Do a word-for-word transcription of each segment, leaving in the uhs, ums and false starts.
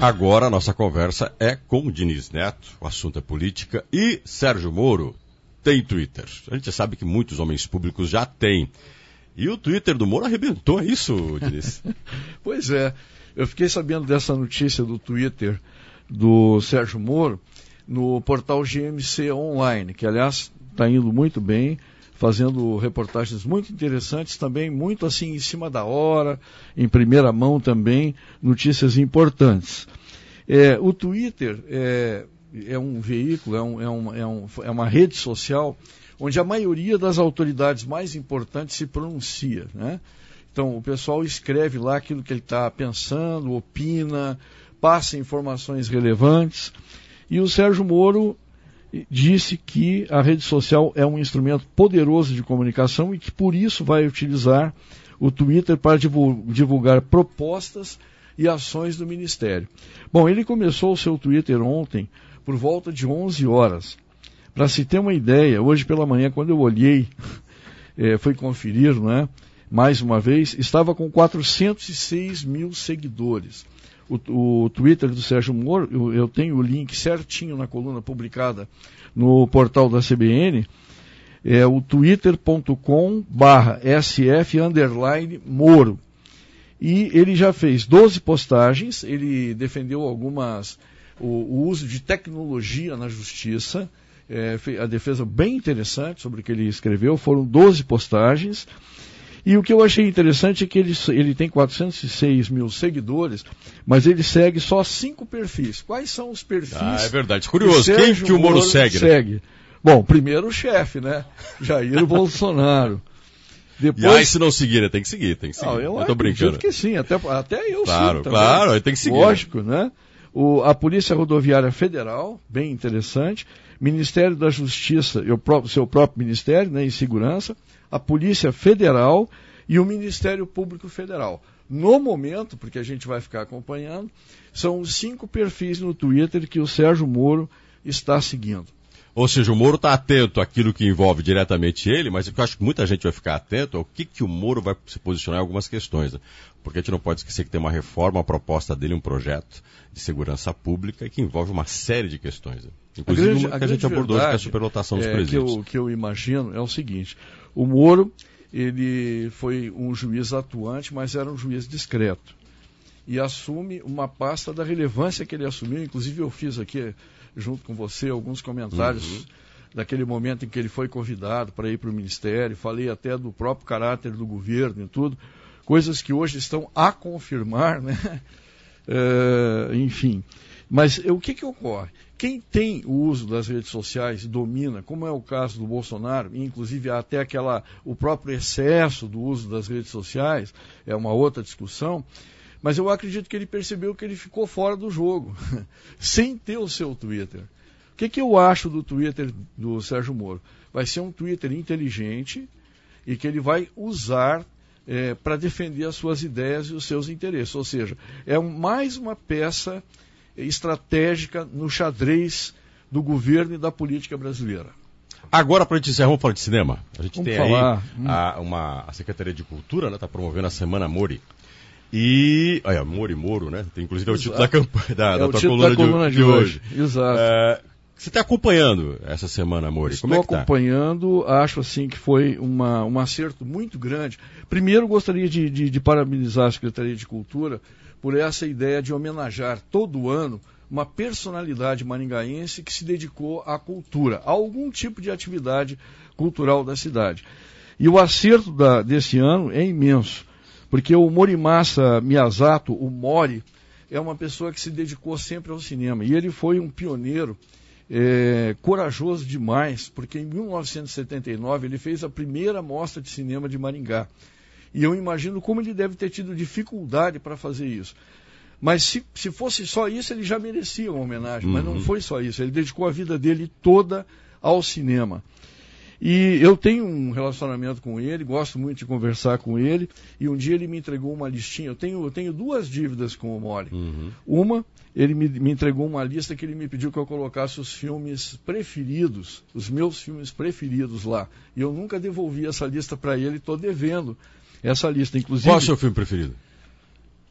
Agora a nossa conversa é com Diniz Neto, o assunto é política, e Sérgio Moro tem Twitter. A gente sabe que muitos homens públicos já têm. E o Twitter do Moro arrebentou, é isso, Diniz? Pois é, eu fiquei sabendo dessa notícia do Twitter do Sérgio Moro no portal G M C Online, que aliás está indo muito bem, fazendo reportagens muito interessantes, também muito assim em cima da hora, em primeira mão também, notícias importantes. É, o Twitter é, é um veículo, é, um, é, um, é, um, é uma rede social onde a maioria das autoridades mais importantes se pronuncia, né? Então o pessoal escreve lá aquilo que ele está pensando, opina, passa informações relevantes, e o Sérgio Moro disse que a rede social é um instrumento poderoso de comunicação e que por isso vai utilizar o Twitter para divulgar propostas e ações do Ministério. Bom, ele começou o seu Twitter ontem por volta de onze horas. Para se ter uma ideia, hoje pela manhã, quando eu olhei, é, fui conferir, né, mais uma vez, estava com quatrocentos e seis mil seguidores. O, o Twitter do Sérgio Moro, eu, eu tenho o link certinho na coluna publicada no portal da C B N, é o twitter ponto com barra sf underline Moro. E ele já fez doze postagens, ele defendeu algumas, o, o uso de tecnologia na justiça, é, a defesa bem interessante sobre o que ele escreveu, foram doze postagens. E o que eu achei interessante é que ele, ele tem quatrocentos e seis mil seguidores, mas ele segue só cinco perfis. Quais são os perfis? Ah, é verdade. Curioso. Que Quem que o Moro, Moro segue, né? segue? Bom, primeiro o chefe, né? Jair Bolsonaro. Depois... E aí, se não seguir, ele tem que seguir, tem que seguir. Não, eu eu tô brincando. que sim, até, até eu claro, sigo também. Claro, ele tem que seguir. Lógico, né? O, a Polícia Rodoviária Federal, bem interessante. Ministério da Justiça, o seu próprio Ministério, né, em Segurança. A Polícia Federal e o Ministério Público Federal. No momento, porque a gente vai ficar acompanhando, são os cinco perfis no Twitter que o Sérgio Moro está seguindo. Ou seja, o Moro está atento àquilo que envolve diretamente ele, mas eu acho que muita gente vai ficar atento ao que, que o Moro vai se posicionar em algumas questões. Né? Porque a gente não pode esquecer que tem uma reforma, a proposta dele, um projeto de segurança pública que envolve uma série de questões. Né? Inclusive, grande, uma que a, a gente abordou, que é a superlotação dos é, presídios. O que, que eu imagino é o seguinte, o Moro, ele foi um juiz atuante, mas era um juiz discreto. E assume uma pasta da relevância que ele assumiu, inclusive eu fiz aqui, junto com você, alguns comentários uhum. daquele momento em que ele foi convidado para ir para o Ministério, falei até do próprio caráter do governo e tudo, coisas que hoje estão a confirmar, né? É, enfim. Mas o que, que ocorre? Quem tem o uso das redes sociais e domina, como é o caso do Bolsonaro, inclusive até aquela, o próprio excesso do uso das redes sociais, é uma outra discussão, mas eu acredito que ele percebeu que ele ficou fora do jogo, sem ter o seu Twitter. O que, que eu acho do Twitter do Sérgio Moro? Vai ser um Twitter inteligente e que ele vai usar é, para defender as suas ideias e os seus interesses. Ou seja, é um, mais uma peça estratégica no xadrez do governo e da política brasileira. Agora, para a gente encerrar, vamos falar de cinema. A gente vamos tem falar. aí a, uma, a Secretaria de Cultura, está, né, promovendo a Semana Mori. E. Olha, Mori Moro, né? Tem, inclusive é o título da, campanha, da, é da o tua título coluna, da coluna de, de hoje. hoje. Exato. É, você está acompanhando essa Semana Mori? Estou Como é que tá? acompanhando, acho assim que foi uma, um acerto muito grande. Primeiro, gostaria de, de, de parabenizar a Secretaria de Cultura por essa ideia de homenagear todo ano uma personalidade maringaense que se dedicou à cultura, a algum tipo de atividade cultural da cidade. E o acerto da, desse ano é imenso, porque o Morimasa Miyazato, o Mori, é uma pessoa que se dedicou sempre ao cinema. E ele foi um pioneiro é, corajoso demais, porque em mil novecentos e setenta e nove ele fez a primeira mostra de cinema de Maringá. E eu imagino como ele deve ter tido dificuldade para fazer isso. Mas se, se fosse só isso, ele já merecia uma homenagem. Uhum. Mas não foi só isso. Ele dedicou a vida dele toda ao cinema. E eu tenho um relacionamento com ele, gosto muito de conversar com ele. E um dia ele me entregou uma listinha. Eu tenho, eu tenho duas dívidas com o Mori. Uhum. Uma, ele me, me entregou uma lista que ele me pediu que eu colocasse os filmes preferidos, os meus filmes preferidos lá. E eu nunca devolvi essa lista para ele, estou devendo essa lista. Inclusive, qual é o seu filme preferido?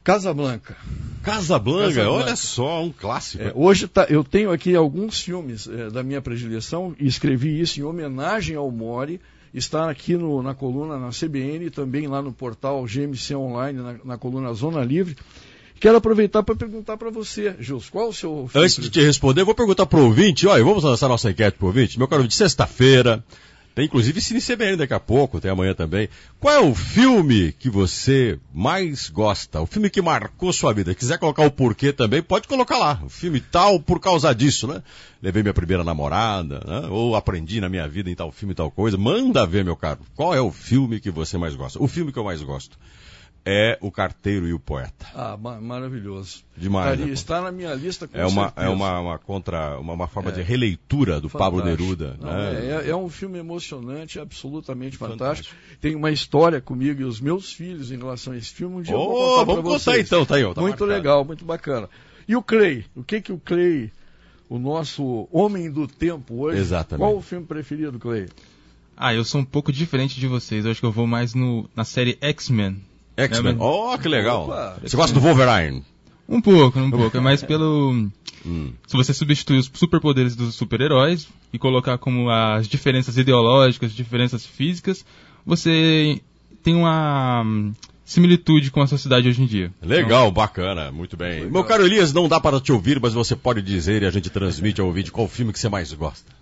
Casablanca. Casablanca, Casablanca. Olha só, um clássico. É, hoje tá, eu tenho aqui alguns filmes é, da minha predileção e escrevi isso em homenagem ao Mori. Está aqui no, na coluna na C B N e também lá no portal G M C Online, na, na coluna Zona Livre. Quero aproveitar para perguntar para você, Gilson, qual o seu filme? Antes de te responder, eu vou perguntar para o ouvinte. Olha, vamos lançar nossa enquete para o ouvinte. Meu caro ouvinte, sexta-feira, tem inclusive Cine C B N daqui a pouco, tem amanhã também. Qual é o filme que você mais gosta? O filme que marcou sua vida? Se quiser colocar o porquê também, pode colocar lá. O filme tal por causa disso, né? Levei minha primeira namorada, né? Ou aprendi na minha vida em tal filme, tal coisa. Manda ver, meu caro. Qual é o filme que você mais gosta? O filme que eu mais gosto é O Carteiro e o Poeta. Ah, ma- maravilhoso. Demais. Tá, né? está na minha lista com É uma, certeza. é uma, uma, contra, uma, uma forma É. de releitura do Fantástico. Pablo Neruda. Não, né? é, é um filme emocionante, absolutamente fantástico. Fantástico. Tem uma história comigo e os meus filhos em relação a esse filme. Um dia Oh, eu vou contar vamos pra contar vocês. então, tá aí, ó, tá Muito marcado. legal, muito bacana. E o Clay? O que que o Clay, o nosso homem do tempo hoje, Exatamente. qual o filme preferido, Clay? Ah, eu sou um pouco diferente de vocês. Eu acho que eu vou mais no, na série X-Men. X-Men. É, mas- Oh, que legal. Opa. Você gosta do Wolverine? Um pouco, um pouco. É mais pelo... Hum. Se você substituir os superpoderes dos super-heróis e colocar como as diferenças ideológicas, diferenças físicas, você tem uma hum, similitude com a sociedade hoje em dia. Legal, bacana, muito bem. Legal. Meu caro Elias, não dá para te ouvir, mas você pode dizer e a gente transmite ao ouvinte qual filme que você mais gosta.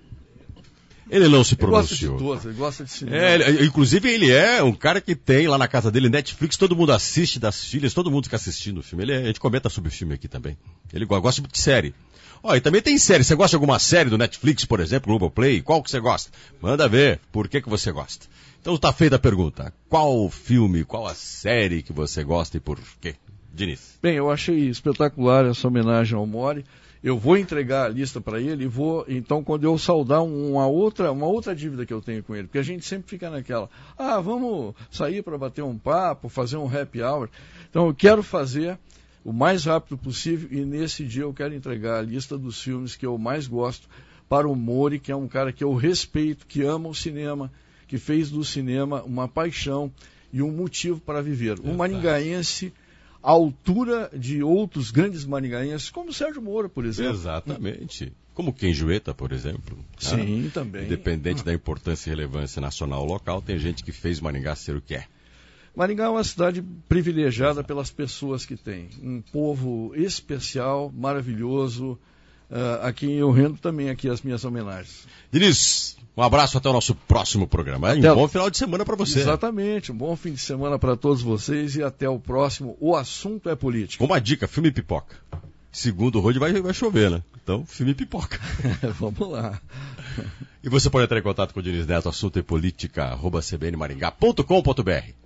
Ele não se Ele gosta de pronunciou. todos, ele gosta de cinema. É, ele- inclusive ele é um cara que tem lá na casa dele Netflix, todo mundo assiste das filhas, todo mundo fica assistindo o filme. Ele é- a gente comenta sobre o filme aqui também. Ele go- gosta de série. Ó, e também tem série. Você gosta de alguma série do Netflix, por exemplo, Globoplay? Qual que você gosta? Manda ver por que, que você gosta. Então tá feita a pergunta. Qual o filme, qual a série que você gosta e por quê? Diniz. Bem, eu achei espetacular essa homenagem ao Mori. Eu vou entregar a lista para ele e vou, então, quando eu saudar uma outra, uma outra dívida que eu tenho com ele, porque a gente sempre fica naquela, ah, vamos sair para bater um papo, fazer um happy hour. Então, eu quero fazer o mais rápido possível e nesse dia eu quero entregar a lista dos filmes que eu mais gosto para o Mori, que é um cara que eu respeito, que ama o cinema, que fez do cinema uma paixão e um motivo para viver. Um maringaense à altura de outros grandes maringaenses, como o Sérgio Moro, por exemplo. Exatamente. Como Ken Jueta, por exemplo. Sim, Ah, também. Independente da importância e relevância nacional ou local, tem gente que fez Maringá ser o que é. Maringá é uma cidade privilegiada pelas pessoas que tem. Um povo especial, maravilhoso, uh, a quem eu rendo também aqui as minhas homenagens. Diniz, um abraço até o nosso próximo programa. E um Até bom final de semana para você. Exatamente, um bom fim de semana para todos vocês e até o próximo. O assunto é política. Uma dica, filme Pipoca. Segundo o Rode vai, vai chover, né? Então, filme Pipoca. Vamos lá. E você pode entrar em contato com o Diniz Neto, assunto é política, arroba c b n maringá ponto com ponto b r.